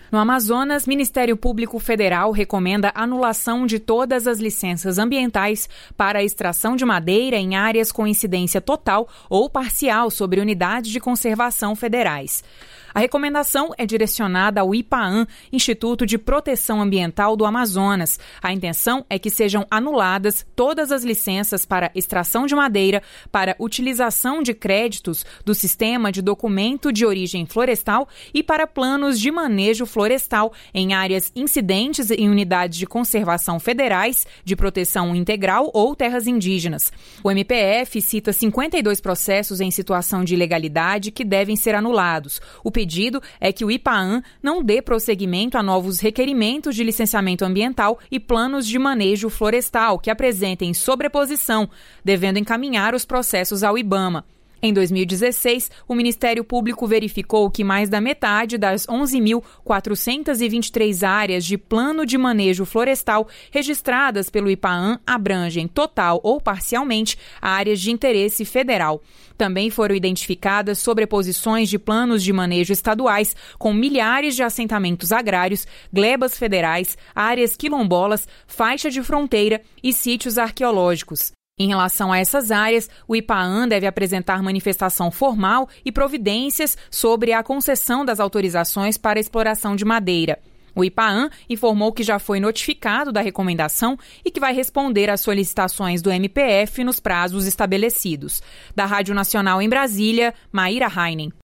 No Amazonas, Ministério Público Federal recomenda anulação de todas as licenças ambientais para a extração de madeira em áreas com incidência total ou parcial sobre unidades de conservação federais. A recomendação é direcionada ao IPAAM, Instituto de Proteção Ambiental do Amazonas. A intenção é que sejam anuladas todas as licenças para extração de madeira, para utilização de créditos do Sistema de Documento de Origem Florestal e para planos de manejo florestal em áreas incidentes em unidades de conservação federais, de proteção integral ou terras indígenas. O MPF cita 52 processos em situação de ilegalidade que devem ser anulados. O pedido é que o IPAAM não dê prosseguimento a novos requerimentos de licenciamento ambiental e planos de manejo florestal que apresentem sobreposição, devendo encaminhar os processos ao IBAMA. Em 2016, o Ministério Público verificou que mais da metade das 11.423 áreas de plano de manejo florestal registradas pelo IPAAM abrangem, total ou parcialmente, áreas de interesse federal. Também foram identificadas sobreposições de planos de manejo estaduais com milhares de assentamentos agrários, glebas federais, áreas quilombolas, faixa de fronteira e sítios arqueológicos. Em relação a essas áreas, o IPAAM deve apresentar manifestação formal e providências sobre a concessão das autorizações para exploração de madeira. O IPAAM informou que já foi notificado da recomendação e que vai responder às solicitações do MPF nos prazos estabelecidos. Da Rádio Nacional em Brasília, Maíra Heinen.